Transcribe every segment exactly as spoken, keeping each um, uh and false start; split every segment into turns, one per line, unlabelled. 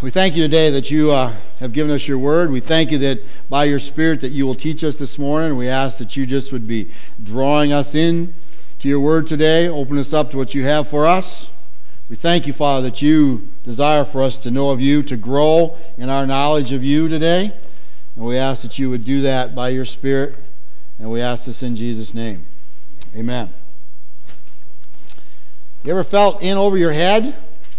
we thank you today that you uh, have given us your word. We thank you that by your Spirit that you will teach us this morning. We ask that you just would be drawing us in to your word today. Open us up to what you have for us. We thank you, Father, that you desire for us to know of you, to grow in our knowledge of you today. And we ask that you would do that by your Spirit. And we ask this in Jesus' name. Amen. You ever felt in over your head?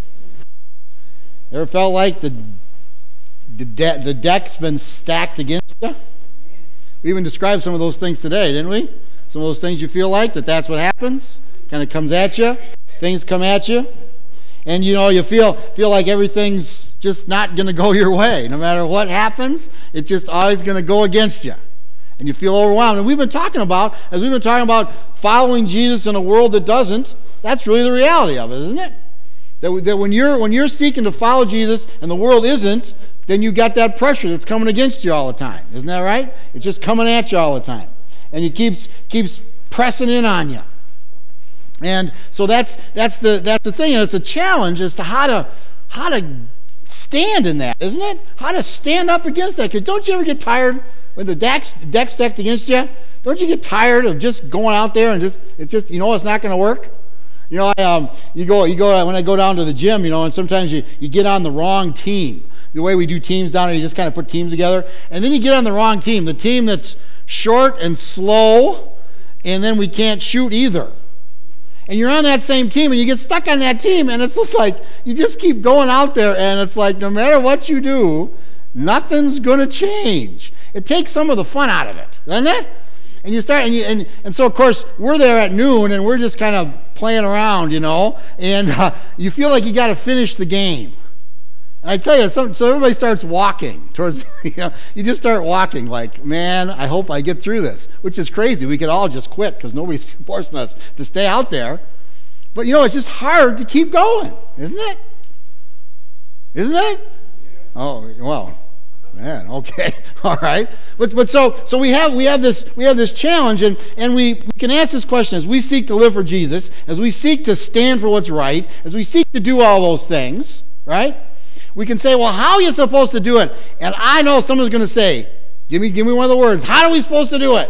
Ever felt like the the, de- the deck's been stacked against you? We even described some of those things today, didn't we? Some of those things you feel like, that that's what happens. Kind of comes at you. Things come at you. And, you know, you feel feel like everything's just not going to go your way. No matter what happens, it's just always going to go against you. And you feel overwhelmed. And we've been talking about, as we've been talking about following Jesus in a world that doesn't, that's really the reality of it, isn't it? That, that when you're when you're seeking to follow Jesus and the world isn't, then you got that pressure that's coming against you all the time. Isn't that right? It's just coming at you all the time. And it keeps keeps pressing in on you. And so that's that's the that's the thing, and it's a challenge as to how to how to stand in that, isn't it? How to stand up against that. Because don't you ever get tired when the deck's, deck's stacked against you? Don't you get tired of just going out there and just it's just you know it's not going to work? You know, I, um, you go, you go. When I go down to the gym, you know, and sometimes you, you get on the wrong team. The way we do teams down there, you just kind of put teams together, and then you get on the wrong team, the team that's short and slow, and then we can't shoot either. And you're on that same team, and you get stuck on that team, and it's just like you just keep going out there, and it's like no matter what you do, nothing's going to change. It takes some of the fun out of it, doesn't it? And you start, and, you, and and so of course we're there at noon, and we're just kind of playing around, you know, and uh, you feel like you got to finish the game. And I tell you, some, so everybody starts walking towards, you know, you just start walking like, man, I hope I get through this, which is crazy. We could all just quit because nobody's forcing us to stay out there. But you know, it's just hard to keep going, isn't it? Isn't it? Oh well. Man, okay, all right, but but so so we have we have this we have this challenge, and and we, we can ask this question as we seek to live for Jesus, as we seek to stand for what's right, as we seek to do all those things, right? We can say, well, how are you supposed to do it? And I know someone's going to say, give me give me one of the words. How are we supposed to do it?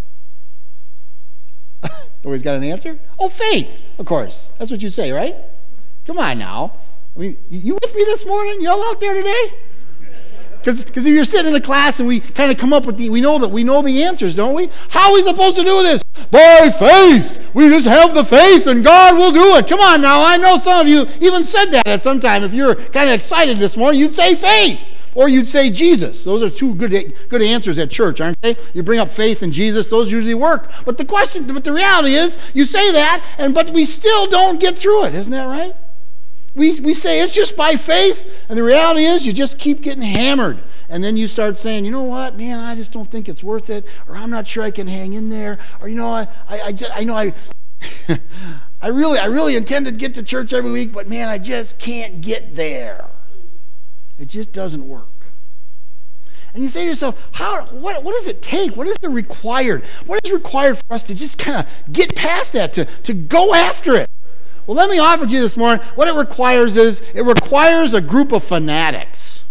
Nobody's got an answer? Oh, faith, of course. That's what you say, right? Come on now. I mean, you with me this morning? Y'all out there today? Because if you're sitting in a class and we kind of come up with the, we know that we know the answers, don't we? How are we supposed to do this? By faith. We just have the faith and God will do it. Come on now. I know some of you even said that at some time. If you're kind of excited this morning, you'd say faith. Or you'd say Jesus. Those are two good good answers at church, aren't they? You bring up faith and Jesus, those usually work. But the question, but the reality is, you say that, and but we still don't get through it. Isn't that right? We we say it's just by faith, and the reality is you just keep getting hammered. And then you start saying, you know what, man, I just don't think it's worth it, or I'm not sure I can hang in there, or you know, I I, I, just, I know I I really I really intend to get to church every week, but man, I just can't get there. It just doesn't work. And you say to yourself, how what what does it take? What is it required? What is required for us to just kind of get past that, to, to go after it? Well, let me offer to you this morning, what it requires is, it requires a group of fanatics.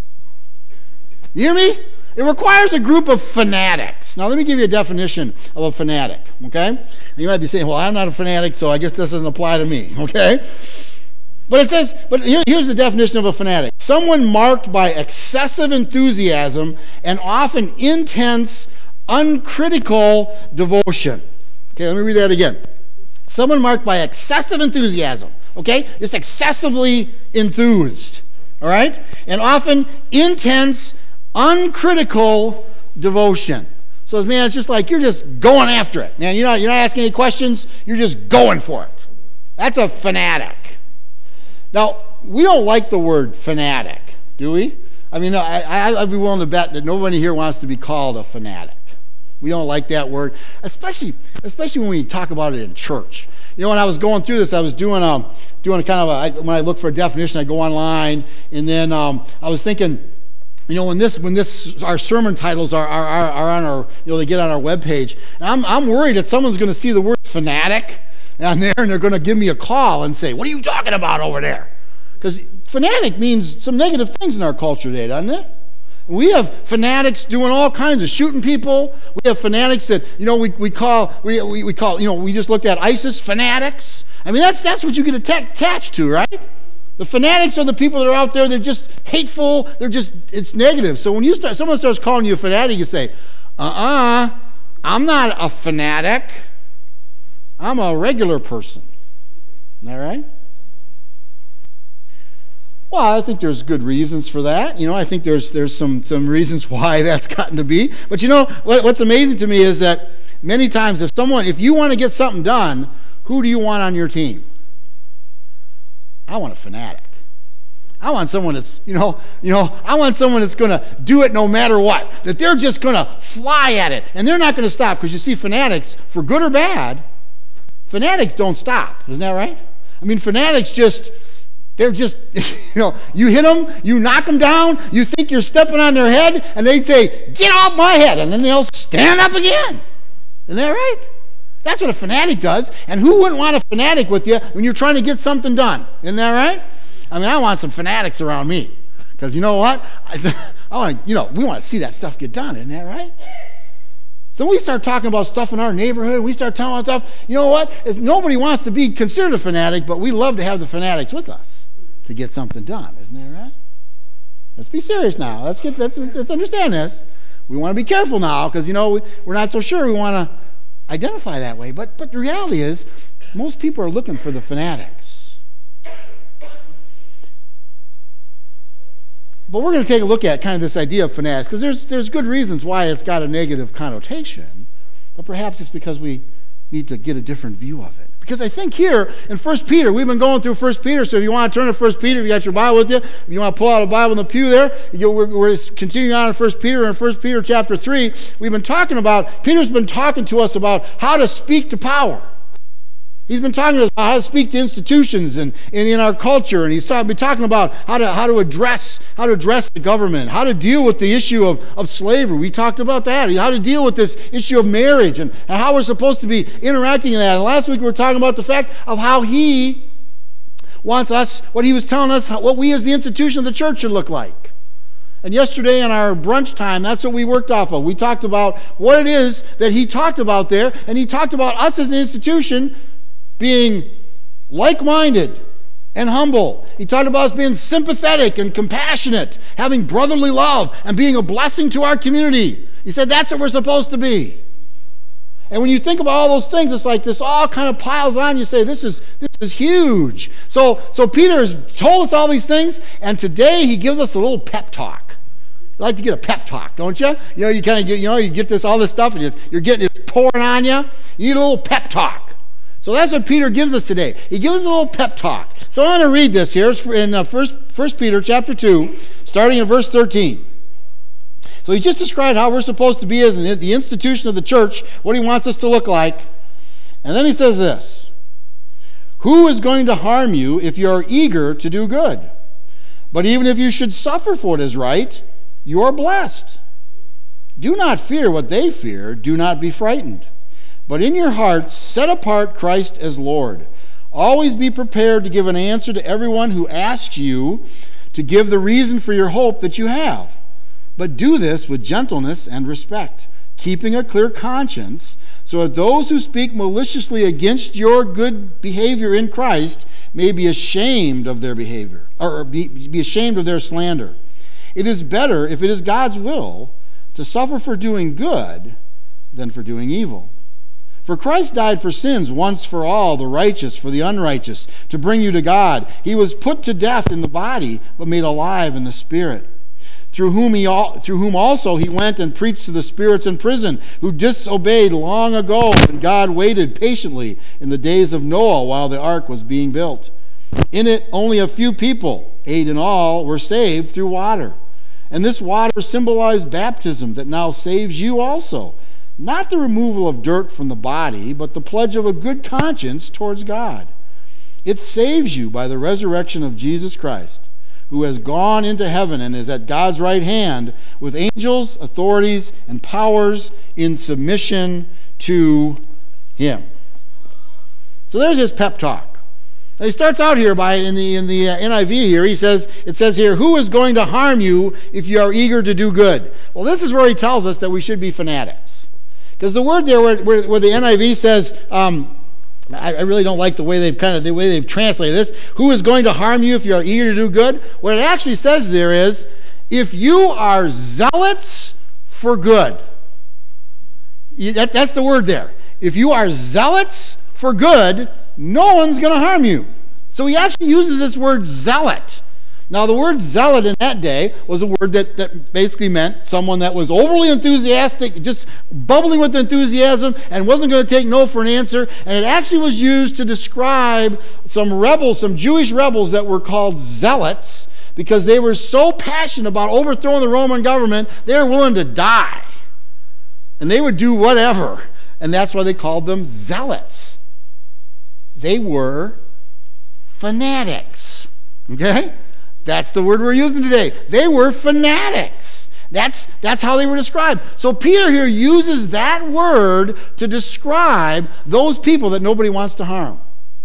You hear me? It requires a group of fanatics. Now, let me give you a definition of a fanatic, okay? You might be saying, well, I'm not a fanatic, so I guess this doesn't apply to me, okay? But it says, but here, here's the definition of a fanatic. Someone marked by excessive enthusiasm and often intense, uncritical devotion. Okay, let me read that again. Someone marked by excessive enthusiasm, okay? Just excessively enthused, all right? And often intense, uncritical devotion. So, man, it's just like you're just going after it. Man, you're not, you're not asking any questions. You're just going for it. That's a fanatic. Now, we don't like the word fanatic, do we? I mean, I, I, I'd be willing to bet that nobody here wants to be called a fanatic. We don't like that word, especially especially when we talk about it in church. You know, when I was going through this, I was doing a doing a kind of a, I, when I look for a definition, I go online, and then um, I was thinking, you know, when this when this our sermon titles are are, are, are on our, you know, they get on our webpage, and I'm I'm worried that someone's going to see the word fanatic on there, and they're going to give me a call and say, "What are you talking about over there?" Because fanatic means some negative things in our culture today, doesn't it? We have fanatics doing all kinds of shooting people. We have fanatics that, you know, we, we call, we, we, we call, you know, we just looked at ISIS fanatics. I mean, that's that's what you get atta- attached to, right? The fanatics are the people that are out there, they're just hateful, they're just, it's negative. So when you start, someone starts calling you a fanatic, you say, uh-uh, I'm not a fanatic. I'm a regular person. Isn't that right? Well, I think there's good reasons for that. You know, I think there's there's some, some reasons why that's gotten to be. But you know, what, what's amazing to me is that many times if someone, if you want to get something done, who do you want on your team? I want a fanatic. I want someone that's, you know, you know, I want someone that's going to do it no matter what. That they're just going to fly at it. And they're not going to stop. Because you see, fanatics, for good or bad, fanatics don't stop. Isn't that right? I mean, fanatics just... They're just, you know, you hit them, you knock them down, you think you're stepping on their head, and they say, get off my head, and then they'll stand up again. Isn't that right? That's what a fanatic does. And who wouldn't want a fanatic with you when you're trying to get something done? Isn't that right? I mean, I want some fanatics around me. Because you know what? I, I want to, you know, we want to see that stuff get done. Isn't that right? So we start talking about stuff in our neighborhood, and we start talking about stuff, you know what? If nobody wants to be considered a fanatic, but we love to have the fanatics with us to get something done. Isn't that right? Let's be serious now. Let's get let's, let's understand this. We want to be careful now because, you know, we, we're not so sure we want to identify that way. But but the reality is, most people are looking for the fanatics. But we're going to take a look at kind of this idea of fanatics because there's there's good reasons why it's got a negative connotation. But perhaps it's because we need to get a different view of it. Because I think here in First Peter, we've been going through First Peter, so if you want to turn to First Peter, if you got your Bible with you, if you want to pull out a Bible in the pew there, you know, we're, we're continuing on in First Peter, in First Peter chapter three, we've been talking about, Peter's been talking to us about how to speak to power. He's been talking to us about how to speak to institutions and, and in our culture, and he's talk, been talking about how to how to address how to address the government, how to deal with the issue of, of slavery. We talked about that. How to deal with this issue of marriage and, and how we're supposed to be interacting in that. And last week we were talking about the fact of how he wants us, what he was telling us, how, what we as the institution of the church should look like. And yesterday in our brunch time, that's what we worked off of. We talked about what it is that he talked about there, and he talked about us as an institution being like-minded and humble. He talked about us being sympathetic and compassionate, having brotherly love, and being a blessing to our community. He said that's what we're supposed to be. And when you think about all those things, it's like this all kind of piles on. You say, this is this is huge. So, so Peter has told us all these things, and today he gives us a little pep talk. You like to get a pep talk, don't you? You know, you kind of get, you know, you get this all this stuff, and you're, you're getting it pouring on you. You need a little pep talk. So that's what Peter gives us today. He gives us a little pep talk. So I want to read this here. It's in uh, First, First Peter chapter two, starting in verse thirteen. So he just described how we're supposed to be as in the institution of the church, what he wants us to look like. And then he says this: who is going to harm you if you are eager to do good? But even if you should suffer for what is right, you are blessed. Do not fear what they fear. Do not be frightened. But in your hearts, set apart Christ as Lord. Always be prepared to give an answer to everyone who asks you to give the reason for your hope that you have. But do this with gentleness and respect, keeping a clear conscience, so that those who speak maliciously against your good behavior in Christ may be ashamed of their behavior, or be, be ashamed of their slander. It is better, if it is God's will, to suffer for doing good than for doing evil. For Christ died for sins once for all, the righteous for the unrighteous, to bring you to God. He was put to death in the body, but made alive in the spirit, through whom he through whom also he went and preached to the spirits in prison, who disobeyed long ago when God waited patiently in the days of Noah while the ark was being built. In it only a few people, eight in all, were saved through water. And this water symbolized baptism that now saves you also. Not the removal of dirt from the body, but the pledge of a good conscience towards God. It saves you by the resurrection of Jesus Christ, who has gone into heaven and is at God's right hand with angels, authorities, and powers in submission to him. So there's his pep talk. Now he starts out here by in the in the uh, N I V here. He says it says here, "Who is going to harm you if you are eager to do good?" Well, this is where he tells us that we should be fanatics, because the word there where, where, where the N I V says, um, I, I really don't like the way they've kind of the way they've translated this. Who is going to harm you if you are eager to do good? What it actually says there is, if you are zealots for good. That, that's the word there. If you are zealots for good, no one's going to harm you. So he actually uses this word zealot. Now, the word zealot in that day was a word that, that basically meant someone that was overly enthusiastic, just bubbling with enthusiasm, and wasn't going to take no for an answer. And it actually was used to describe some rebels, some Jewish rebels that were called zealots, because they were so passionate about overthrowing the Roman government, they were willing to die. And they would do whatever. And that's why they called them zealots. They were fanatics. Okay? That's the word we're using today. They were fanatics. That's, that's how they were described. So Peter here uses that word to describe those people that nobody wants to harm.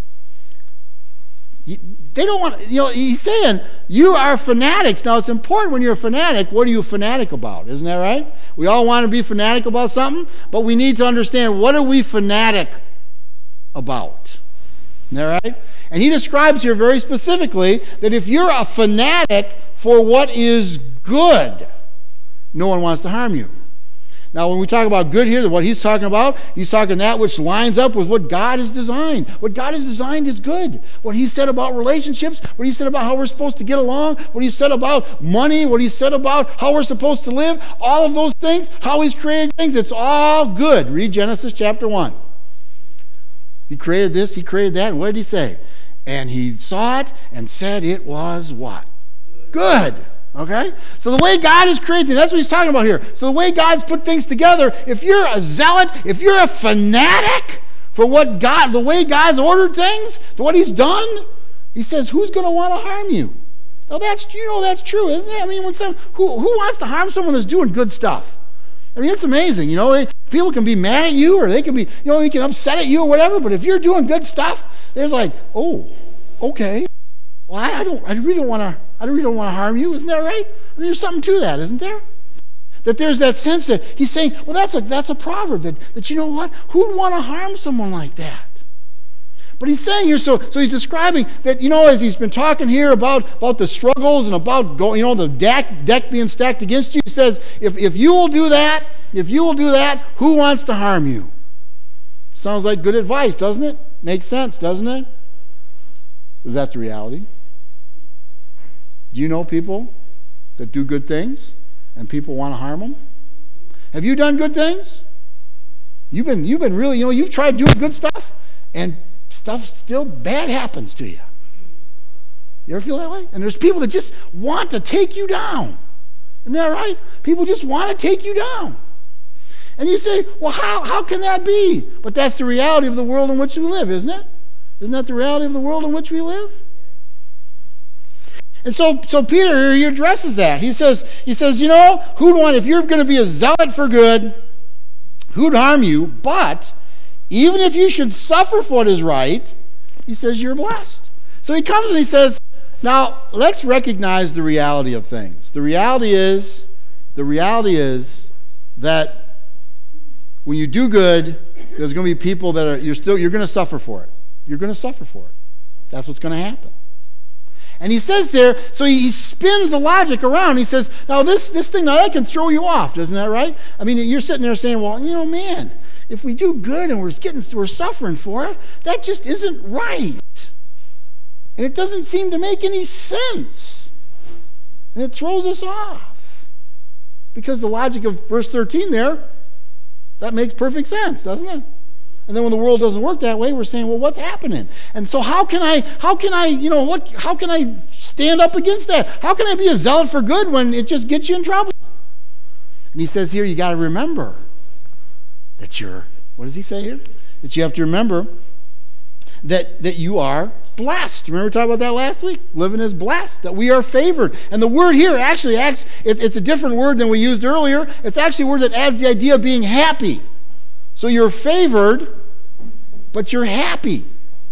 They don't want, you know, he's saying, you are fanatics. Now, it's important when you're a fanatic, what are you a fanatic about? Isn't that right? We all want to be fanatic about something, but we need to understand, what are we fanatic about? Isn't that right? And he describes here very specifically that if you're a fanatic for what is good, no one wants to harm you. Now, when we talk about good here, what he's talking about, he's talking that which lines up with what God has designed. What God has designed is good. What he said about relationships, what he said about how we're supposed to get along, what he said about money, what he said about how we're supposed to live, all of those things, how he's created things, it's all good. Read Genesis chapter one. He created this, he created that, and what did he say? And he saw it and said it was what? Good. Okay? So the way God is creating, that's what he's talking about here. So the way God's put things together, if you're a zealot, if you're a fanatic for what God, the way God's ordered things, to what he's done, he says, who's going to want to harm you? Now that's, you know, that's true, isn't it? I mean, when some, who, who wants to harm someone that's doing good stuff? I mean, it's amazing, you know. People can be mad at you, or they can be, you know, they can upset at you or whatever, but if you're doing good stuff, there's like, oh, okay. Well, I, I don't, I really don't want to, I really don't want to harm you. Isn't that right? I mean, there's something to that, isn't there? That there's that sense that he's saying, well, that's a that's a proverb that, that you know what? Who'd want to harm someone like that? But he's saying here, so so he's describing that, you know, as he's been talking here about, about the struggles and about go, you know, the deck deck being stacked against you. He says, if if you will do that, if you will do that, who wants to harm you? Sounds like good advice, doesn't it? Makes sense, doesn't it? Is that the reality? Do you know people that do good things and people want to harm them? Have you done good things? You've been, you've been really, you know, you've tried doing good stuff and stuff still bad happens to you. You ever feel that way? And there's people that just want to take you down. Isn't that right? People just want to take you down. And you say, well, how, how can that be? But that's the reality of the world in which we live, isn't it? Isn't that the reality of the world in which we live? And so, so Peter here, he addresses that. He says, he says, you know, who'd want, if you're going to be a zealot for good, who'd harm you? But even if you should suffer for what is right, he says you're blessed. So he comes and he says, now let's recognize the reality of things. The reality is, the reality is that when you do good, there's going to be people that are, you're still, you're going to suffer for it. You're going to suffer for it. That's what's going to happen. And he says there, so he spins the logic around. He says, now this, this thing, now that can throw you off, isn't that right? I mean, you're sitting there saying, well, you know, man, if we do good and we're getting, we're suffering for it, that just isn't right. And it doesn't seem to make any sense. And it throws us off. Because the logic of verse thirteen there, that makes perfect sense, doesn't it? And then when the world doesn't work that way, we're saying, well, what's happening? And so how can I, how can I, you know, what, how can I stand up against that? How can I be a zealot for good when it just gets you in trouble? And he says here, you got to remember that you're, what does he say here? That you have to remember that, that you are blessed. Remember we talked about that last week? Living is blessed, that we are favored. And the word here actually acts, it, it's a different word than we used earlier. It's actually a word that adds the idea of being happy. So you're favored, but you're happy.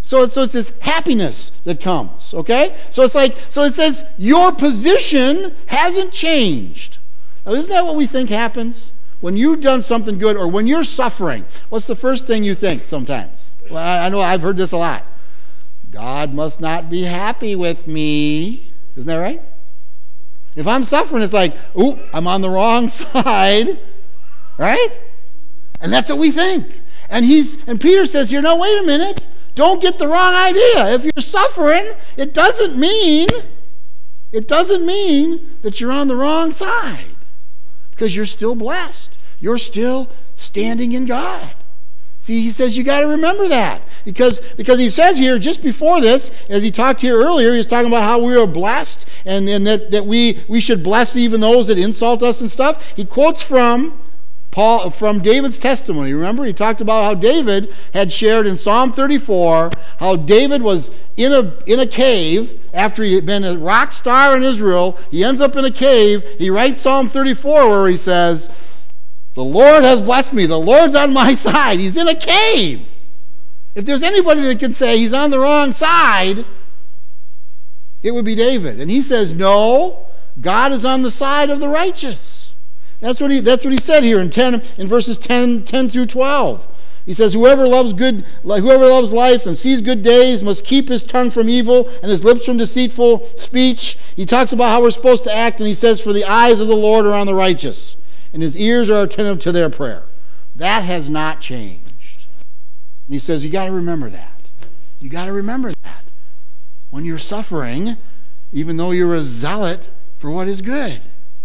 So, so it's this happiness that comes, okay? So it's like, so it says, your position hasn't changed. Now, isn't that what we think happens? When you've done something good, or when you're suffering, what's the first thing you think sometimes? Well, I, I know I've heard this a lot. God must not be happy with me. Isn't that right? If I'm suffering, it's like, ooh, I'm on the wrong side. Right? And that's what we think. And he's and Peter says here, no, wait a minute. Don't get the wrong idea. If you're suffering, it doesn't mean, it doesn't mean that you're on the wrong side. Because you're still blessed. You're still standing in God. See, he says you got to remember that. Because, because he says here, just before this, as he talked here earlier, he was talking about how we are blessed and, and that, that we, we should bless even those that insult us and stuff. He quotes from Paul, from David's testimony. Remember, he talked about how David had shared in Psalm thirty-four, how David was in a, in a cave after he had been a rock star in Israel. He ends up in a cave. He writes Psalm thirty-four where he says, the Lord has blessed me. The Lord's on my side. He's in a cave. If there's anybody that can say he's on the wrong side, it would be David. And he says, no, God is on the side of the righteous. That's what he that's what he said here in ten in verses ten, ten through twelve. He says, whoever loves good whoever loves life and sees good days must keep his tongue from evil and his lips from deceitful speech. He talks about how we're supposed to act, and he says, for the eyes of the Lord are on the righteous, and his ears are attentive to their prayer. That has not changed. And he says, you got to remember that. You got to remember that. When you're suffering, even though you're a zealot for what is good.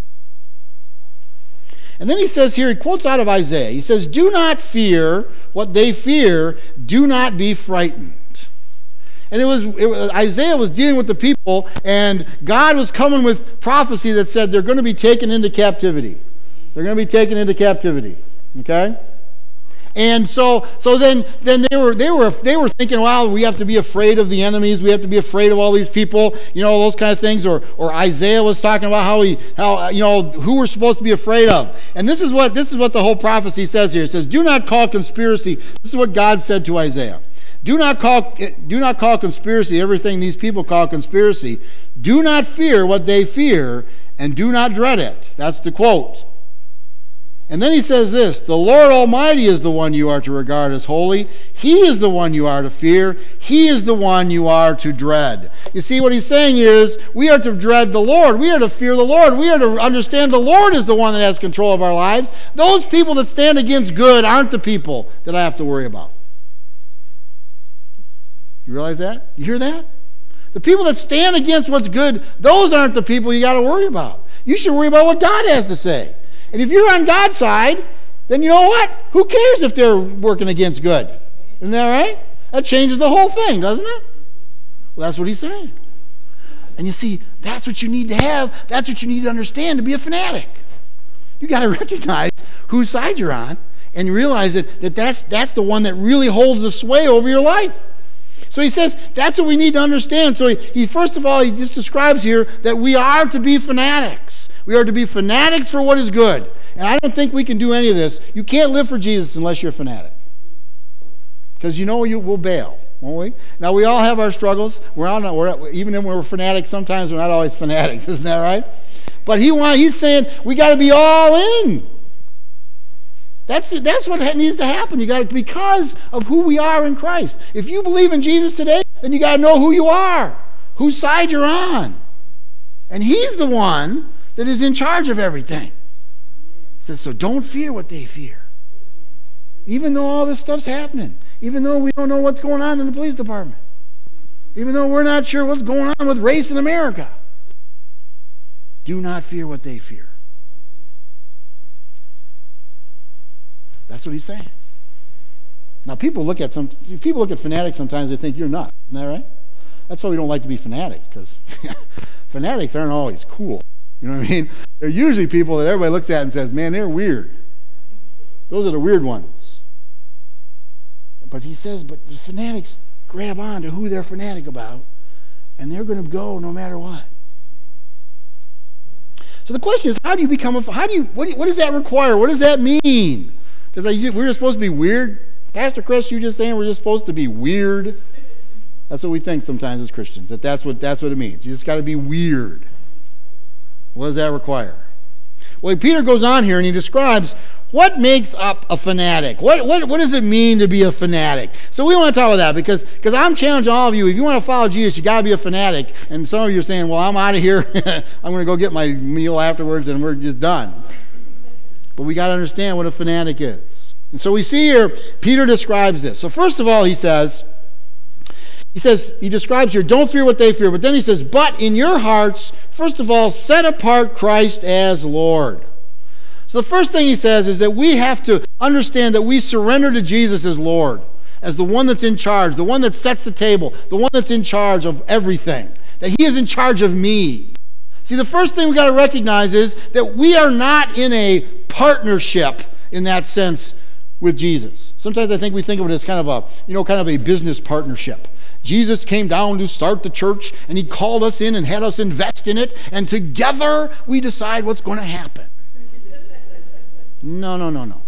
And then he says here, he quotes out of Isaiah. He says, do not fear what they fear. Do not be frightened. And it was, it was Isaiah was dealing with the people, and God was coming with prophecy that said they're going to be taken into captivity. They're going to be taken into captivity. Okay? And so, so then, then they were, they were, they were thinking, well, we have to be afraid of the enemies. We have to be afraid of all these people, you know, those kind of things. Or, or Isaiah was talking about how he, how you know, who we're supposed to be afraid of. And this is what, this is what the whole prophecy says here. It says, "Do not call conspiracy." This is what God said to Isaiah. Do not call, do not call conspiracy everything these people call conspiracy. Do not fear what they fear, and do not dread it. That's the quote. And then he says this, the Lord Almighty is the one you are to regard as holy. He is the one you are to fear. He is the one you are to dread. You see, what he's saying here is we are to dread the Lord. We are to fear the Lord. We are to understand the Lord is the one that has control of our lives. Those people that stand against good aren't the people that I have to worry about. You realize that? You hear that? The people that stand against what's good, those aren't the people you got to worry about. You should worry about what God has to say. And if you're on God's side, then you know what? Who cares if they're working against good? Isn't that right? That changes the whole thing, doesn't it? Well, that's what he's saying. And you see, that's what you need to have. That's what you need to understand to be a fanatic. You got to recognize whose side you're on and realize that, that that's, that's the one that really holds the sway over your life. So he says that's what we need to understand. So he, he first of all, he just describes here that we are to be fanatics. We are to be fanatics for what is good. And I don't think we can do any of this. You can't live for Jesus unless you're a fanatic. Because you know you will bail, won't we? Now, we all have our struggles. We're all not, we're, even if we're fanatics, sometimes we're not always fanatics. Isn't that right? But he want, he's saying we got to be all in. That's, that's what needs to happen. You got to, because of who we are in Christ. If you believe in Jesus today, then you got to know who you are, whose side you're on. And he's the one that is in charge of everything. He says, so don't fear what they fear. Even though all this stuff's happening. Even though we don't know what's going on in the police department. Even though we're not sure what's going on with race in America. Do not fear what they fear. That's what he's saying. Now people look at some people look at fanatics sometimes, they think you're nuts. Isn't that right? That's why we don't like to be fanatics, because fanatics aren't always cool. You know what I mean? They're usually people that everybody looks at and says, man, they're weird. Those are the weird ones. But he says, but the fanatics grab on to who they're fanatic about, and they're going to go no matter what. So the question is, how do you become a, how do you, what, do you, what does that require? What does that mean? Because we're just supposed to be weird. Pastor Chris, you just saying we're just supposed to be weird? That's what we think sometimes as Christians, that that's what, that's what it means. You just got to be weird. What does that require? Well, Peter goes on here and he describes what makes up a fanatic. What, what, what does it mean to be a fanatic? So we want to talk about that because because I'm challenging all of you. If you want to follow Jesus, you got to be a fanatic. And some of you are saying, well, I'm out of here. I'm going to go get my meal afterwards and we're just done. But we got to understand what a fanatic is. And so we see here, Peter describes this. So first of all, he says, he says, he describes here, don't fear what they fear. But then he says, but in your hearts, first of all, set apart Christ as Lord. So the first thing he says is that we have to understand that we surrender to Jesus as Lord, as the one that's in charge, the one that sets the table, the one that's in charge of everything, that he is in charge of me. See, the first thing we've got to recognize is that we are not in a partnership in that sense with Jesus. Sometimes I think we think of it as kind of a, you know, kind of a business partnership. Jesus came down to start the church, and he called us in and had us invest in it, and together we decide what's going to happen. No, no, no, no.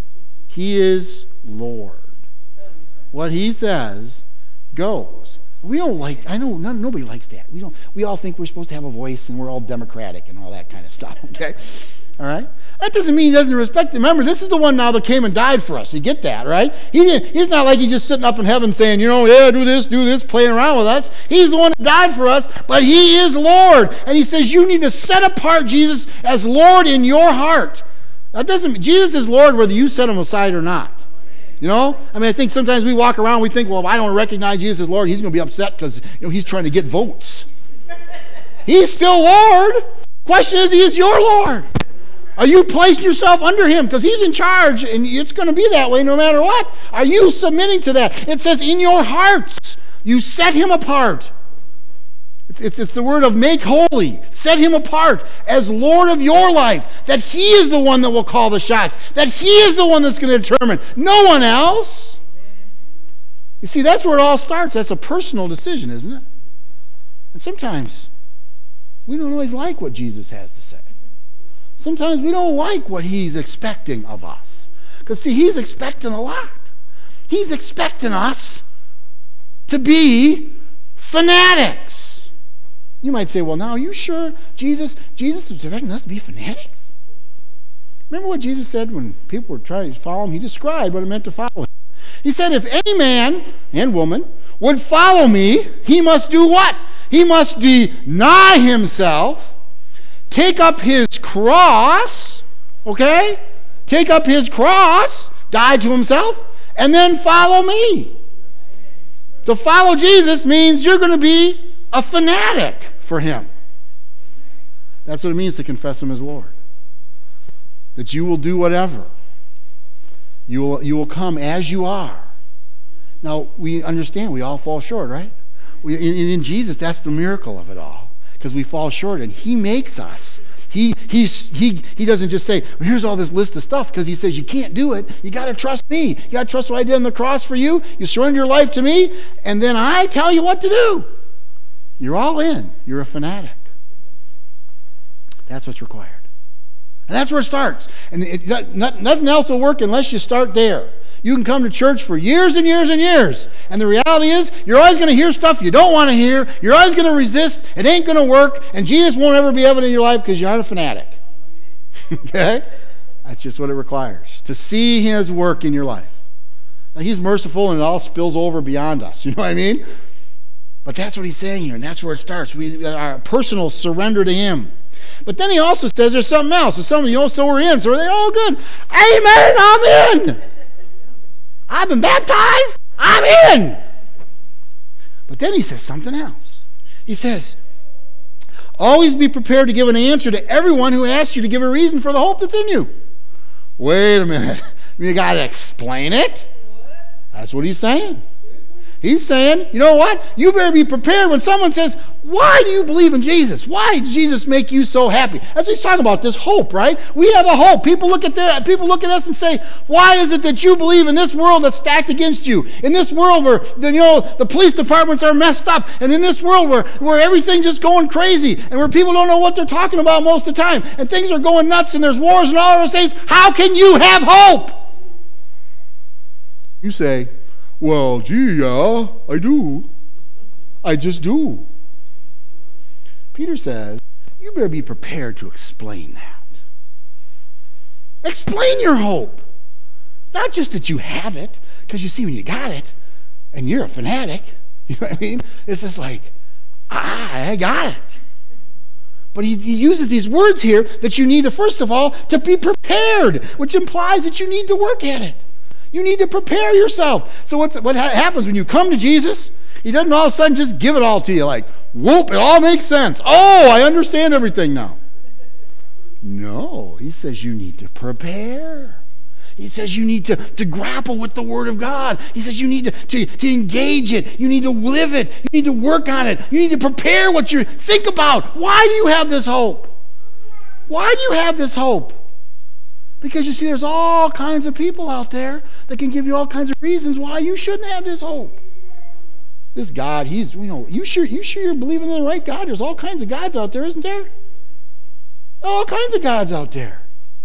He is Lord. What he says goes. We don't like, I know no, nobody likes that. We don't. We all think we're supposed to have a voice and we're all democratic and all that kind of stuff, okay? All right? That doesn't mean he doesn't respect him. Remember, this is the one now that came and died for us. You get that, right? He didn't, he's not like he's just sitting up in heaven saying, you know, yeah, do this, do this, playing around with us. He's the one that died for us, but he is Lord. And he says you need to set apart Jesus as Lord in your heart. That doesn't, Jesus is Lord whether you set him aside or not. You know? I mean, I think sometimes we walk around and we think, well, if I don't recognize Jesus as Lord, he's going to be upset because, you know, he's trying to get votes. He's still Lord. Question is, he is your Lord. Are you placing yourself under him? Because he's in charge, and it's going to be that way no matter what. Are you submitting to that? It says, in your hearts, you set him apart. It's, it's, it's the word of make holy. Set him apart as Lord of your life. That he is the one that will call the shots. That he is the one that's going to determine. No one else. You see, that's where it all starts. That's a personal decision, isn't it? And sometimes we don't always like what Jesus has to say. Sometimes we don't like what he's expecting of us. Because, see, he's expecting a lot. He's expecting us to be fanatics. You might say, well, now, are you sure Jesus, Jesus is expecting us to be fanatics? Remember what Jesus said when people were trying to follow him? He described what it meant to follow him. He said, if any man and woman would follow me, he must do what? He must deny himself, take up his cross, okay? Take up his cross, die to himself, and then follow me. To follow Jesus means you're going to be a fanatic for him. That's what it means to confess him as Lord. That you will do whatever. You will, you will come as you are. Now, we understand we all fall short, right? We, in, in Jesus, that's the miracle of it all. Because we fall short, and he makes us. He, he's, he, he doesn't just say, well, here's all this list of stuff, because he says, you can't do it. You got to trust me. You got to trust what I did on the cross for you. You surrender your life to me, and then I tell you what to do. You're all in. You're a fanatic. That's what's required. And that's where it starts. And it, not, nothing else will work unless you start there. You can come to church for years and years and years. And the reality is, you're always going to hear stuff you don't want to hear. You're always going to resist. It ain't going to work. And Jesus won't ever be evident in your life because you're not a fanatic. Okay? That's just what it requires. To see his work in your life. Now, he's merciful and it all spills over beyond us. You know what I mean? But that's what he's saying here, and that's where it starts. We our personal surrender to him. But then he also says there's something else. There's something, you know, so we're in. So are they all good? Amen, I'm in. I've been baptized. I'm in. But then he says something else. He says, always be prepared to give an answer to everyone who asks you to give a reason for the hope that's in you. Wait a minute. You got to explain it? That's what he's saying. He's saying, you know what? You better be prepared when someone says, why do you believe in Jesus? Why does Jesus make you so happy? That's what he's talking about, this hope, right? We have a hope. People look at their, people look at us and say, why is it that you believe in this world that's stacked against you? In this world where, you know, the police departments are messed up, and in this world where, where everything's just going crazy, and where people don't know what they're talking about most of the time, and things are going nuts, and there's wars and all those things, how can you have hope? You say, well, gee, yeah, I do. I just do. Peter says, you better be prepared to explain that. Explain your hope. Not just that you have it, because you see when you got it, and you're a fanatic, you know what I mean? It's just like, ah, I got it. But he, he uses these words here that you need to, first of all, to be prepared, which implies that you need to work at it. You need to prepare yourself. So what's, what ha- happens when you come to Jesus? He doesn't all of a sudden just give it all to you like, whoop, it all makes sense. Oh, I understand everything now. No, he says you need to prepare. He says you need to, to grapple with the Word of God. He says you need to, to, to engage it. You need to live it. You need to work on it. You need to prepare what you think about. Why do you have this hope? Why do you have this hope? Because you see, there's all kinds of people out there that can give you all kinds of reasons why you shouldn't have this hope. This God, he's, you know, you sure, you sure you're believing in the right God? There's all kinds of gods out there, isn't there? All kinds of gods out there.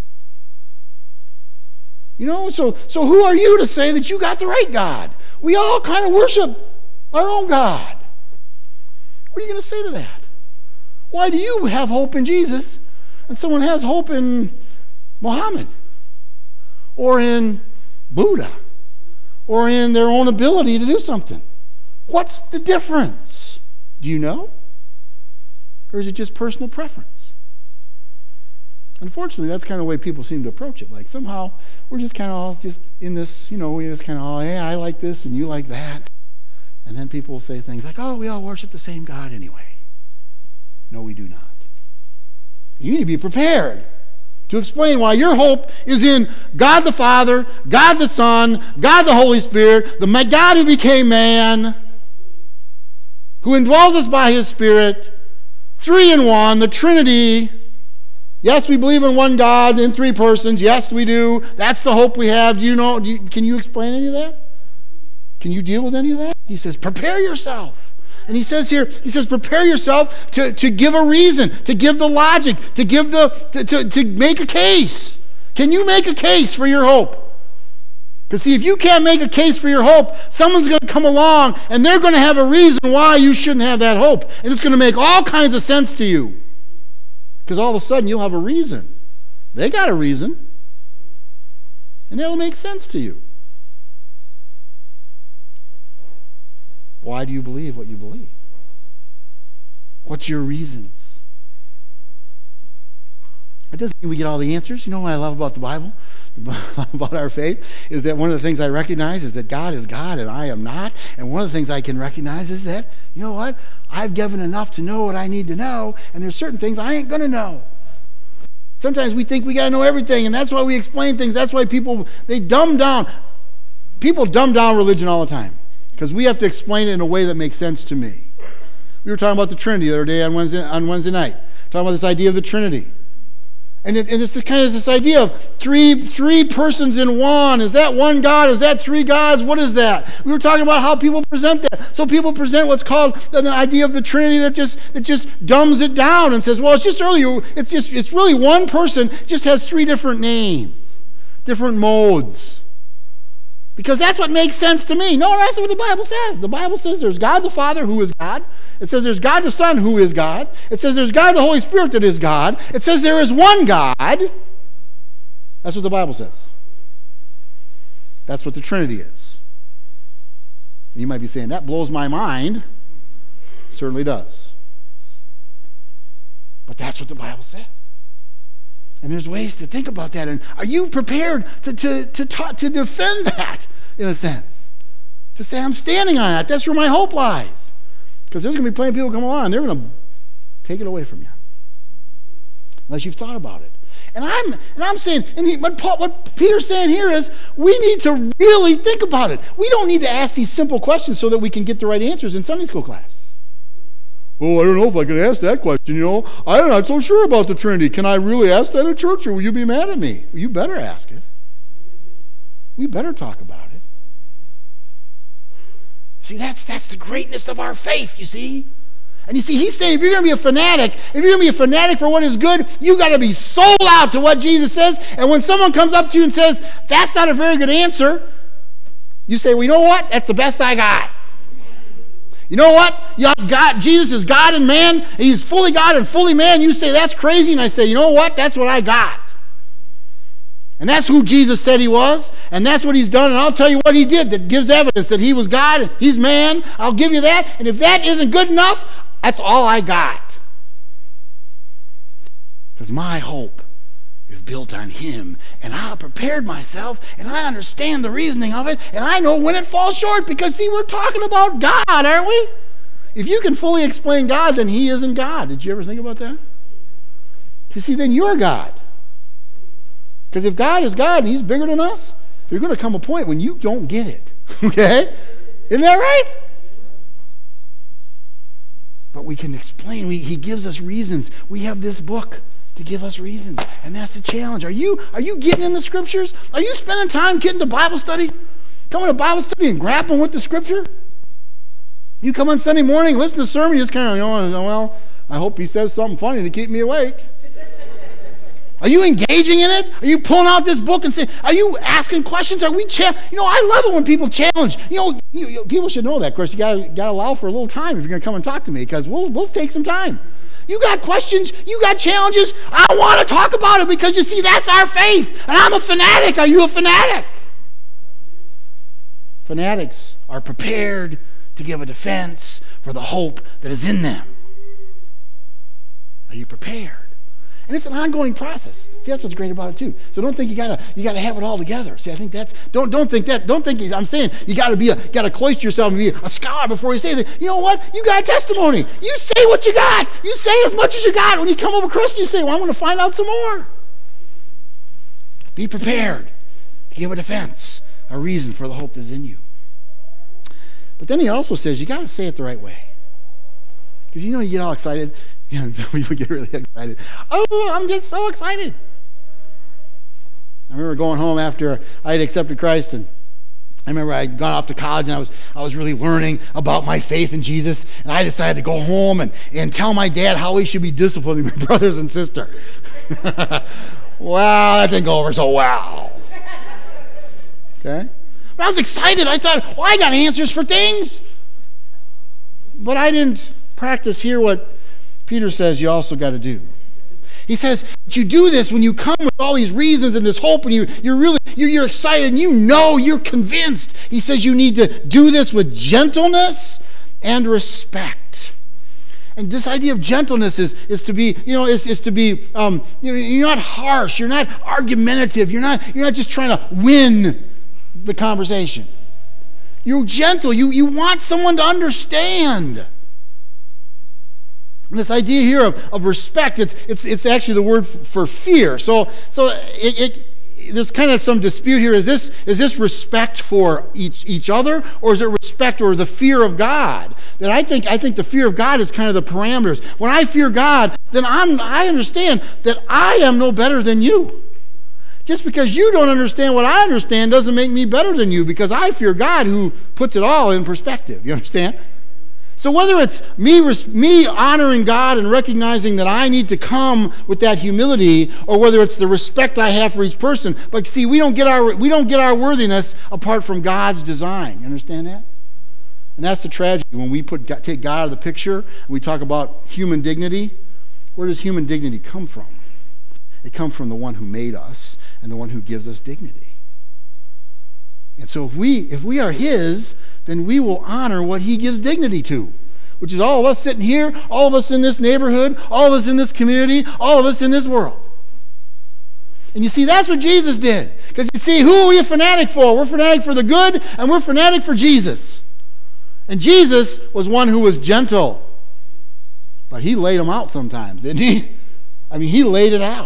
You know, so so who are you to say that you got the right God? We all kind of worship our own God. What are you going to say to that? Why do you have hope in Jesus and someone has hope in Muhammad or in Buddha or in their own ability to do something? What's the difference? Do you know? Or is it just personal preference? Unfortunately, that's kind of the way people seem to approach it. Like somehow we're just kind of all just in this, you know, we just kind of all, hey, I like this and you like that. And then people will say things like, oh, we all worship the same God anyway. No, we do not. You need to be prepared to explain why your hope is in God the Father, God the Son, God the Holy Spirit, the God who became man, who indwells us by His Spirit, three in one, the Trinity. Yes, we believe in one God in three persons. Yes, we do. That's the hope we have. Do you know? Do you, can you explain any of that? Can you deal with any of that? He says, prepare yourself. And he says here, he says, prepare yourself to, to give a reason, to give the logic, to give the to, to, to make a case. Can you make a case for your hope? Because see, if you can't make a case for your hope, someone's going to come along and they're going to have a reason why you shouldn't have that hope. And it's going to make all kinds of sense to you. Because all of a sudden you'll have a reason. They got a reason. And that'll make sense to you. Why do you believe what you believe? What's your reasons? It doesn't mean we get all the answers. You know what I love about the Bible? About our faith is that one of the things I recognize is that God is God and I am not. And one of the things I can recognize is that, you know what? I've given enough to know what I need to know, and there's certain things I ain't going to know. Sometimes we think we got to know everything, and that's why we explain things. That's why people, they dumb down. People dumb down religion all the time because we have to explain it in a way that makes sense to me. We were talking about the Trinity the other day on Wednesday, on Wednesday night. Talking about this idea of the Trinity. And, it, and it's this kind of this idea of three three persons in one. Is that one God? Is that three gods? What is that? We were talking about how people present that. So people present what's called the idea of the Trinity that just that just dumbs it down and says, well, it's just really it's just it's really one person, just has three different names, different modes. Because that's what makes sense to me. No, that's what the Bible says. The Bible says there's God the Father who is God. It says there's God the Son who is God. It says there's God the Holy Spirit that is God. It says there is one God. That's what the Bible says. That's what the Trinity is. You might be saying, that blows my mind. It certainly does. But that's what the Bible says. And there's ways to think about that. And are you prepared to, to, to, ta- to defend that, in a sense? To say, I'm standing on that. That's where my hope lies. Because there's going to be plenty of people come along and they're going to take it away from you. Unless you've thought about it. And I'm and I'm saying, and he, what, Paul, what Peter's saying here is, we need to really think about it. We don't need to ask these simple questions so that we can get the right answers in Sunday school class. Oh, I don't know if I can ask that question, you know. I'm not so sure about the Trinity. Can I really ask that at church, or will you be mad at me? Well, you better ask it. We better talk about it. See, that's that's the greatness of our faith, you see. And you see, he's saying if you're going to be a fanatic, if you're going to be a fanatic for what is good, you got to be sold out to what Jesus says. And when someone comes up to you and says, that's not a very good answer, you say, well, you know what? That's the best I got. You know what? You have God, Jesus is God and man. He's fully God and fully man. You say that's crazy, and I say, you know what? That's what I got. And that's who Jesus said he was, and that's what he's done, and I'll tell you what he did that gives evidence that he was God and he's man. I'll give you that, and if that isn't good enough, that's all I got. Because my hope is built on him, and I prepared myself, and I understand the reasoning of it, and I know when it falls short, because see, we're talking about God, aren't we? If you can fully explain God, then he isn't God. Did you ever think about that? You see, then you're God. Because if God is God and he's bigger than us, there's going to come a point when you don't get it. Okay? Isn't that right? But we can explain. We, he gives us reasons. We have this book to give us reasons. And that's the challenge. Are you, are you getting in the Scriptures? Are you spending time getting to Bible study? Coming to Bible study and grappling with the Scripture? You come on Sunday morning, listen to the sermon, you just kind of, you know, well, I hope he says something funny to keep me awake. Are you engaging in it? Are you pulling out this book and saying, are you asking questions? Are we cha- You know, I love it when people challenge. You know, you, you, people should know that. Of course, you got to allow for a little time if you're going to come and talk to me, because we'll, we'll take some time. You got questions, you got challenges, I want to talk about it, because you see, that's our faith. And I'm a fanatic. Are you a fanatic? Fanatics are prepared to give a defense for the hope that is in them. Are you prepared? And it's an ongoing process. See, that's what's great about it too. So don't think you gotta you gotta have it all together. See, I think that's don't don't think that don't think I'm saying you gotta be a gotta cloister yourself and be a scholar before you say that. You know what? You got testimony. You say what you got. You say as much as you got. When you come over Christian, you say, well, I'm going to find out some more. Be prepared to give a defense, a reason for the hope that's in you. But then he also says you got to say it the right way. Because you know you get all excited. Yeah, some people get really excited. Oh, I'm just so excited. I remember going home after I had accepted Christ, and I remember I had gone off to college, and I was I was really learning about my faith in Jesus, and I decided to go home and, and tell my dad how he should be disciplining my brothers and sister. Well, that didn't go over so well. Okay? But I was excited. I thought, well, I got answers for things. But I didn't practice here what Peter says you also got to do. He says that you do this when you come with all these reasons and this hope, and you, you're really you're, you're excited and you know, you're convinced. He says you need to do this with gentleness and respect. And this idea of gentleness is, is to be, you know, is, is to be, um, you know, you're not harsh, you're not argumentative, you're not you're not just trying to win the conversation. You're gentle. You you want someone to understand. And this idea here of, of respect, it's it's it's actually the word for fear. So so it, it there's kind of some dispute here. Is this is this respect for each each other, or is it respect or the fear of God? That I think I think the fear of God is kind of the parameters. When I fear God, then I'm I understand that I am no better than you. Just because you don't understand what I understand doesn't make me better than you, because I fear God who puts it all in perspective. You understand? So whether it's me me honoring God and recognizing that I need to come with that humility, or whether it's the respect I have for each person, but see, we don't get our we don't get our worthiness apart from God's design. You understand that? And that's the tragedy when we put take God out of the picture and we talk about human dignity. Where does human dignity come from? It comes from the one who made us and the one who gives us dignity. And so if we if we are his, then we will honor what he gives dignity to, which is all of us sitting here, all of us in this neighborhood, all of us in this community, all of us in this world. And you see, that's what Jesus did. Because you see, who are we a fanatic for? We're fanatic for the good, and we're fanatic for Jesus. And Jesus was one who was gentle. But he laid them out sometimes, didn't he? I mean, he laid it out.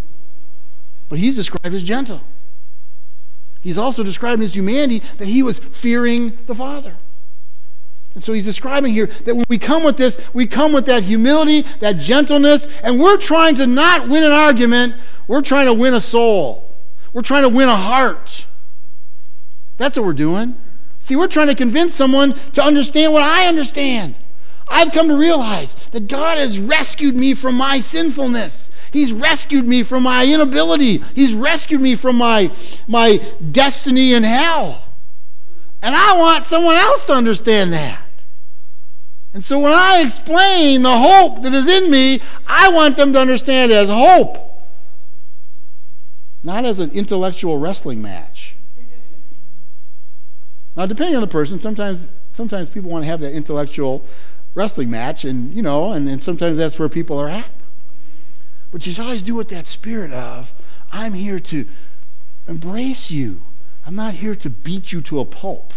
But he's described as gentle. He's also described in his humanity that he was fearing the Father. And so he's describing here that when we come with this, we come with that humility, that gentleness, and we're trying to not win an argument, we're trying to win a soul. We're trying to win a heart. That's what we're doing. See, we're trying to convince someone to understand what I understand. I've come to realize that God has rescued me from my sinfulness. He's rescued me from my inability. He's rescued me from my, my destiny in hell. And I want someone else to understand that. And so when I explain the hope that is in me, I want them to understand it as hope, not as an intellectual wrestling match. Now, depending on the person, sometimes sometimes people want to have that intellectual wrestling match, and you know, and, and sometimes that's where people are at. But you should always do with that spirit of, I'm here to embrace you. I'm not here to beat you to a pulp.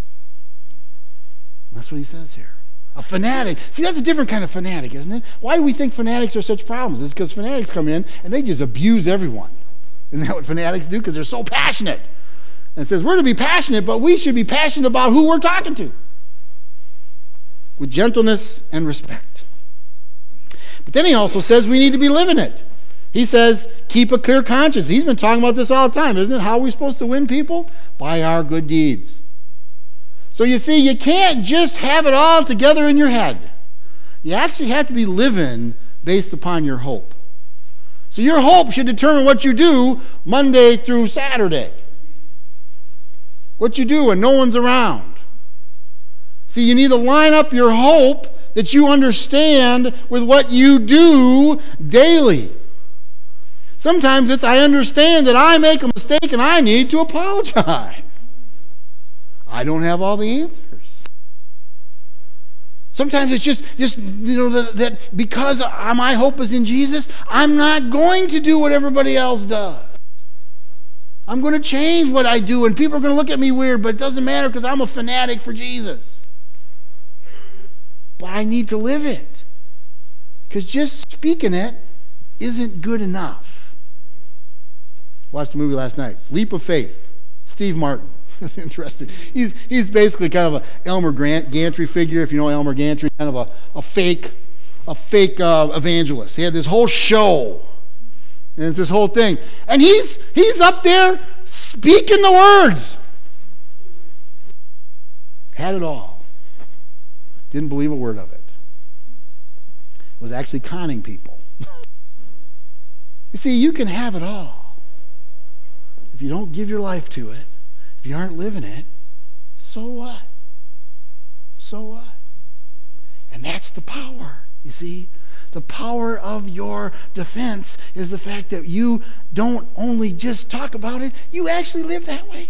That's what he says here. A fanatic. See, that's a different kind of fanatic, isn't it? Why do we think fanatics are such problems? It's because fanatics come in and they just abuse everyone. Isn't that what fanatics do? Because they're so passionate. And it says we're to be passionate, but we should be passionate about who we're talking to, with gentleness and respect. But then he also says we need to be living it. He says, keep a clear conscience. He's been talking about this all the time, isn't it? How are we supposed to win people? By our good deeds. So you see, you can't just have it all together in your head. You actually have to be living based upon your hope. So your hope should determine what you do Monday through Saturday. What you do when no one's around. See, you need to line up your hope that you understand with what you do daily. Sometimes it's, I understand that I make a mistake and I need to apologize. I don't have all the answers. Sometimes it's just, just you know, that, that because my hope is in Jesus, I'm not going to do what everybody else does. I'm going to change what I do, and people are going to look at me weird, but it doesn't matter because I'm a fanatic for Jesus. But I need to live it. Because just speaking it isn't good enough. Watched the movie last night, Leap of Faith. Steve Martin. That's interesting. He's he's basically kind of a Elmer Grant, Gantry figure, if you know Elmer Gantry, kind of a, a fake a fake uh, evangelist. He had this whole show, and it's this whole thing, and he's he's up there speaking the words. Had it all. Didn't believe a word of it. Was actually conning people. You see, you can have it all. If you don't give your life to it, if you aren't living it, so what? So what? And that's the power, you see. The power of your defense is the fact that you don't only just talk about it, you actually live that way.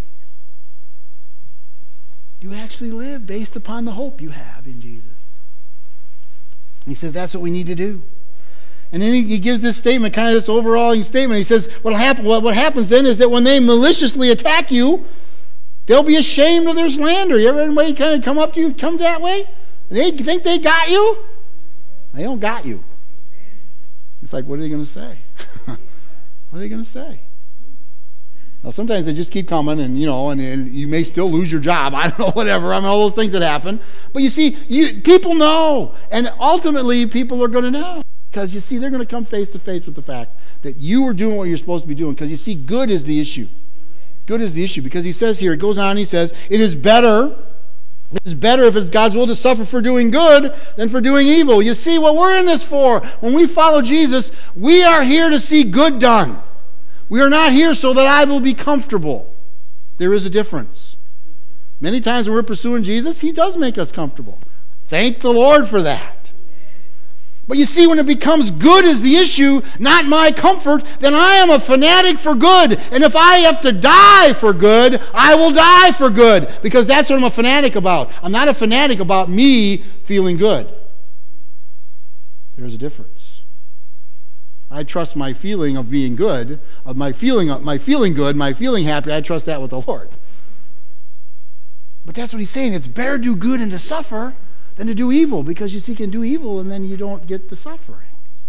You actually live based upon the hope you have in Jesus. And he says that's what we need to do. And then he, he gives this statement, kind of this overall statement. He says what, happen, what, what happens then is that when they maliciously attack you, they'll be ashamed of their slander. You ever anybody kind of come up to you, come that way? And they think they got you? They don't got you. It's like, what are they going to say? What are they going to say? Now, sometimes they just keep coming, and you know, and, and you may still lose your job. I don't know, whatever. I mean, all those things that happen. But you see, you, people know, and ultimately, people are going to know. Because you see, they're going to come face to face with the fact that you are doing what you're supposed to be doing. Because you see, good is the issue. Good is the issue. Because he says here, it goes on, he says, it is better, it is better if it's God's will to suffer for doing good than for doing evil. You see, what we're in this for, when we follow Jesus, we are here to see good done. We are not here so that I will be comfortable. There is a difference. Many times when we're pursuing Jesus, he does make us comfortable. Thank the Lord for that. But you see, when it becomes good is the issue, not my comfort, then I am a fanatic for good. And if I have to die for good, I will die for good. Because that's what I'm a fanatic about. I'm not a fanatic about me feeling good. There's a difference. I trust my feeling of being good, of my feeling of my feeling good, my feeling happy, I trust that with the Lord. But that's what he's saying. It's better to do good and to suffer than to do evil, because you see, you can do evil and then you don't get the suffering.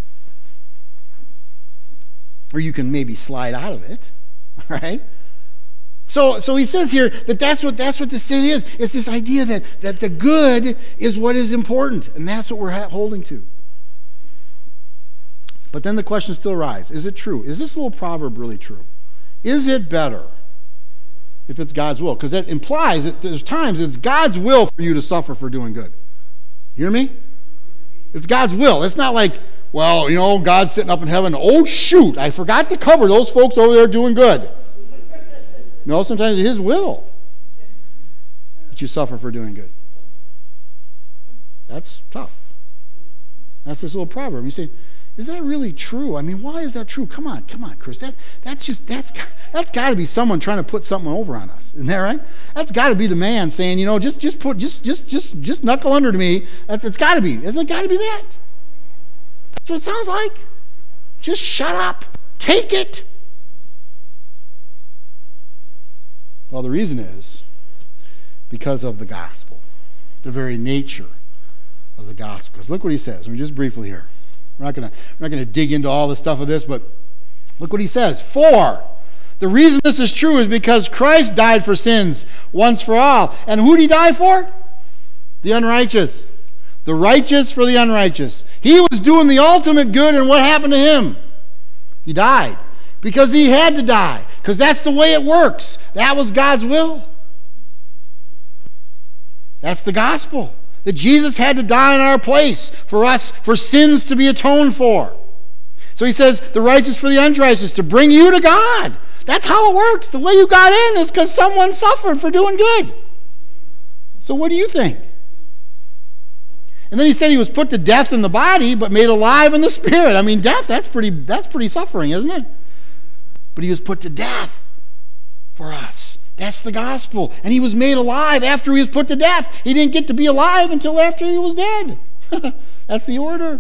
Or you can maybe slide out of it, right? So, so he says here that that's what that's what the sin is. It's this idea that that the good is what is important, and that's what we're holding to. But then the question still arises: is it true? Is this little proverb really true? Is it better if it's God's will? Because that implies that there's times it's God's will for you to suffer for doing good. You hear me? It's God's will. It's not like, well, you know, God's sitting up in heaven. Oh, shoot, I forgot to cover those folks over there doing good. No, sometimes it's his will that you suffer for doing good. That's tough. That's this little proverb. You say, is that really true? I mean, why is that true? Come on, come on, Chris. That that's just that's that's got to be someone trying to put something over on us. Isn't that right? That's got to be the man saying, you know, just just put just just just just knuckle under to me. That's it's got to be. Isn't it got to be that? That's what it sounds like. Just shut up. Take it. Well, the reason is because of the gospel, the very nature of the gospel. Because look what he says. Let me just briefly here. We're not going to we're not going to dig into all the stuff of this, but look what he says. For the reason this is true is because Christ died for sins once for all. And who did he die for? The unrighteous. The righteous for the unrighteous. He was doing the ultimate good, and what happened to him? He died. Because he had to die. Because that's the way it works. That was God's will. That's the gospel. That Jesus had to die in our place for us, for sins to be atoned for. So he says, the righteous for the unrighteous, to bring you to God. That's how it works. The way you got in is because someone suffered for doing good. So what do you think? And then he said he was put to death in the body, but made alive in the spirit. I mean, death, that's pretty, that's pretty suffering, isn't it? But he was put to death for us. That's the gospel. And he was made alive after he was put to death. He didn't get to be alive until after he was dead. That's the order.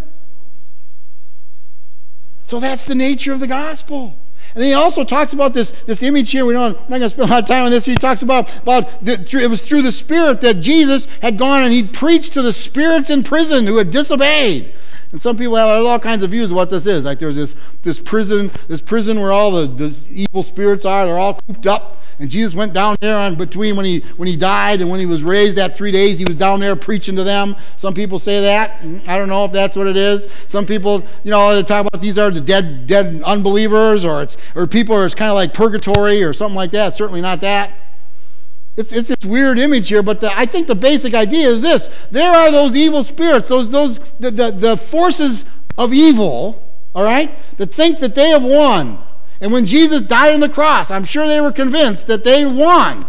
So that's the nature of the gospel. And then he also talks about this, this image here. We don't, we're not going to spend a lot of time on this. He talks about, about the, it was through the Spirit that Jesus had gone and he preached to the spirits in prison who had disobeyed. And some people have all kinds of views of what this is. Like there's this, this prison, this prison where all the, the evil spirits are. They're all cooped up. And Jesus went down there on between when he when he died and when he was raised that three days, he was down there preaching to them. Some people say that. I don't know if that's what it is. Some people, you know, they talk about these are the dead dead unbelievers, or it's or people, or it's kind of like purgatory or something like that. Certainly not that. It's it's this weird image here, but the, I think the basic idea is this: there are those evil spirits, those those the the, the forces of evil, all right, that think that they have won. And when Jesus died on the cross, I'm sure they were convinced that they won.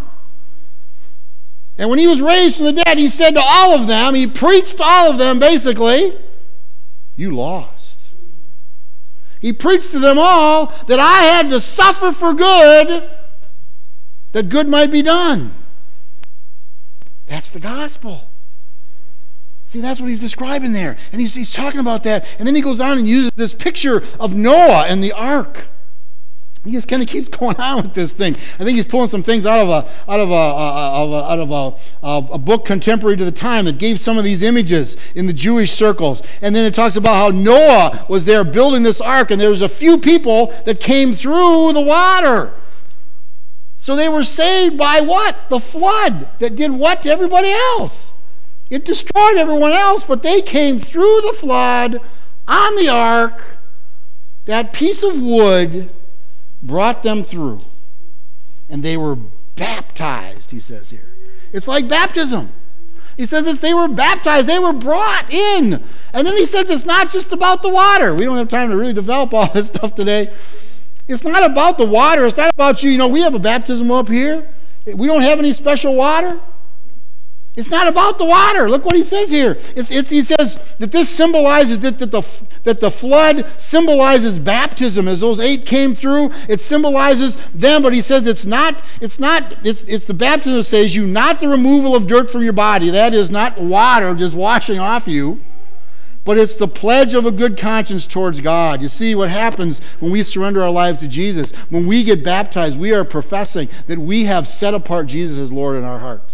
And when he was raised from the dead, he said to all of them, he preached to all of them basically, you lost. He preached to them all that I had to suffer for good, that good might be done. That's the gospel. See, that's what he's describing there. And he's, he's talking about that. And then he goes on and uses this picture of Noah and the ark. He just kind of keeps going on with this thing. I think he's pulling some things out of a out of a, a, a out of a, a, a book contemporary to the time that gave some of these images in the Jewish circles. And then it talks about how Noah was there building this ark, and there was a few people that came through the water. So they were saved by what? The flood that did what to everybody else? It destroyed everyone else, but they came through the flood on the ark. That piece of wood brought them through. And they were baptized, he says here. It's like baptism. He says that they were baptized. They were brought in. And then he says it's not just about the water. We don't have time to really develop all this stuff today. It's not about the water. It's not about you. You know, we have a baptism up here. We don't have any special water. It's not about the water. Look what he says here. It's, it's, he says that this symbolizes that, that, the, that the flood symbolizes baptism. As those eight came through, it symbolizes them. But he says it's not, it's not, it's, it's the baptism that saves you, not the removal of dirt from your body. That is not water just washing off you. But it's the pledge of a good conscience towards God. You see what happens when we surrender our lives to Jesus. When we get baptized, we are professing that we have set apart Jesus as Lord in our hearts.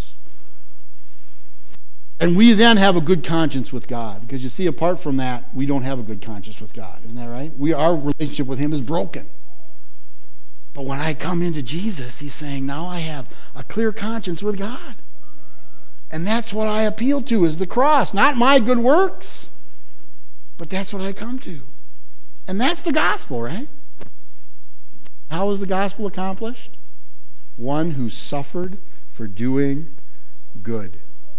And we then have a good conscience with God. Because you see, apart from that, we don't have a good conscience with God. Isn't that right? We, our relationship with Him is broken. But when I come into Jesus, He's saying, now I have a clear conscience with God. And that's what I appeal to, is the cross. Not my good works. But that's what I come to. And that's the gospel, right? How is the gospel accomplished? One who suffered for doing good.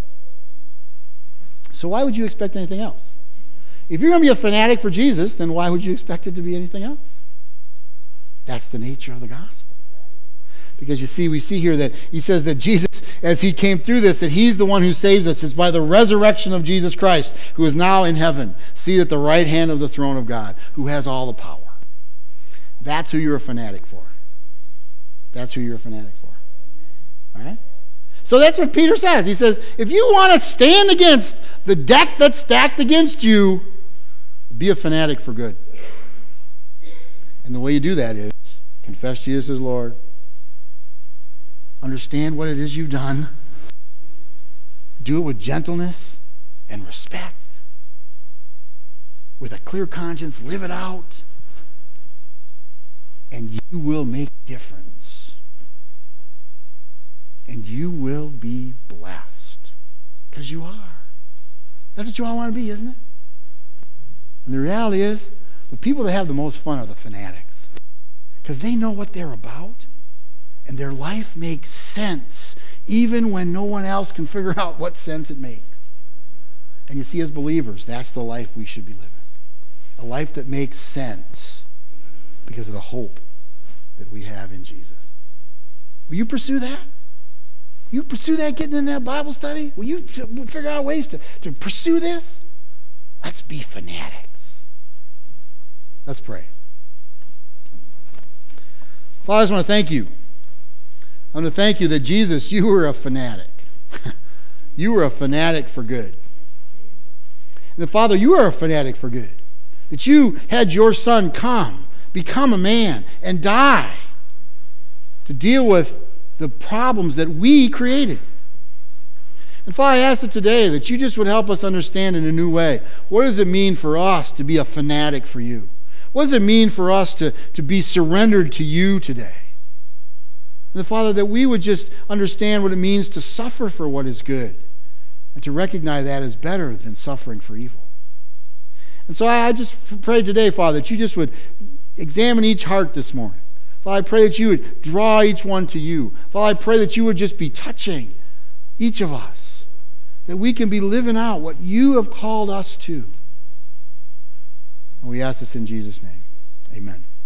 So why would you expect anything else? If you're going to be a fanatic for Jesus, then why would you expect it to be anything else? That's the nature of the gospel. Because you see, we see here that he says that Jesus, as he came through this, that he's the one who saves us. It's by the resurrection of Jesus Christ, who is now in heaven, seated at the right hand of the throne of God, who has all the power. That's who you're a fanatic for. That's who you're a fanatic for. All right? So that's what Peter says. He says, if you want to stand against the deck that's stacked against you, be a fanatic for good. And the way you do that is confess Jesus as Lord. Understand what it is you've done. Do it with gentleness and respect. With a clear conscience, live it out. And you will make a difference. And you will be blessed. Because you are. That's what you all want to be, isn't it? And the reality is, the people that have the most fun are the fanatics. Because they know what they're about. And their life makes sense, even when no one else can figure out what sense it makes. And you see, as believers, that's the life we should be living. A life that makes sense because of the hope that we have in Jesus. Will you pursue that? Will you pursue that, getting in that Bible study? Will you figure out ways to, to pursue this? Let's be fanatics. Let's pray. Father, I just want to thank you. I want to thank you that, Jesus, you were a fanatic. You were a fanatic for good. And Father, you are a fanatic for good. That you had your Son come, become a man, and die to deal with the problems that we created. And Father, I ask that today that you just would help us understand in a new way, what does it mean for us to be a fanatic for you? What does it mean for us to, to be surrendered to you today? And Father, that we would just understand what it means to suffer for what is good and to recognize that as better than suffering for evil. And so I, I just pray today, Father, that you just would examine each heart this morning. Father, I pray that you would draw each one to you. Father, I pray that you would just be touching each of us, that we can be living out what you have called us to. And we ask this in Jesus' name. Amen.